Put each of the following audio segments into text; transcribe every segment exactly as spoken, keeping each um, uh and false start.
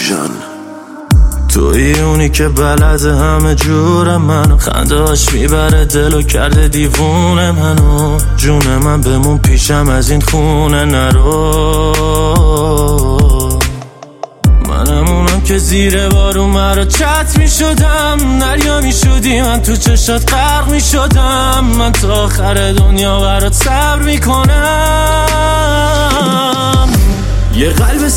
جان. توی اونی که بلده همه جور منو، خندهاش میبره دلو کرده دیوونه منو. جون من بمون پیشم از این خونه نرو. منم اونم که زیر بارون مرا چت میشدم، دریا میشدی من تو چشات غرق میشدم. من تا آخر دنیا برات صبر میکنم. یه قلب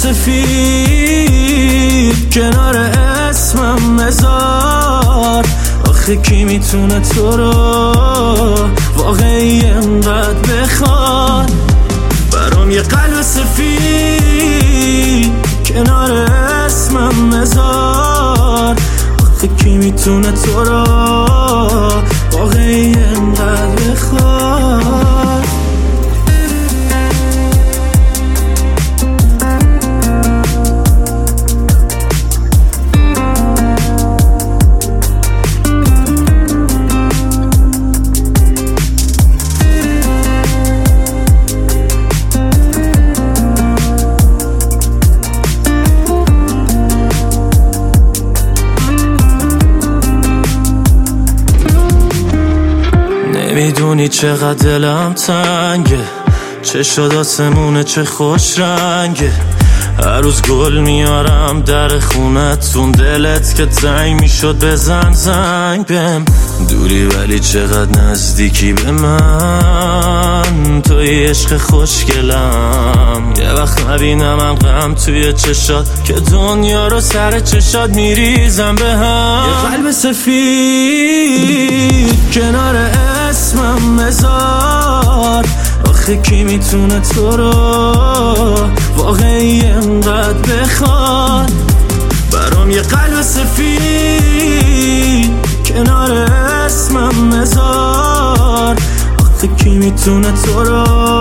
سفید کنار اسمم مزار، آخه کی میتونه تو رو واقعی انقدر بخواد. برام یه قلب سفید کنار اسمم مزار، آخه کی میتونه تو رو واقعی انقدر بخواد. میدونی چقدر دلم تنگه، چه شد آسمونه چه خوش رنگه. هر روز گل میارم در خونتون، دلت که تنگ میشد بزن زنگ بهم. دوری ولی چقدر نزدیکی به من، توی عشق خوشگلم. یه وقت نبینم غم توی چشات، که دنیا رو سر چشات میریزم به هم. یه قلب سفید کنار اسمم مزار، آخه کی میتونه تو رو واقعی انقدر بخواد. برام یه قلب سفید کنار اسمم مزار، آخه کی میتونه تو رو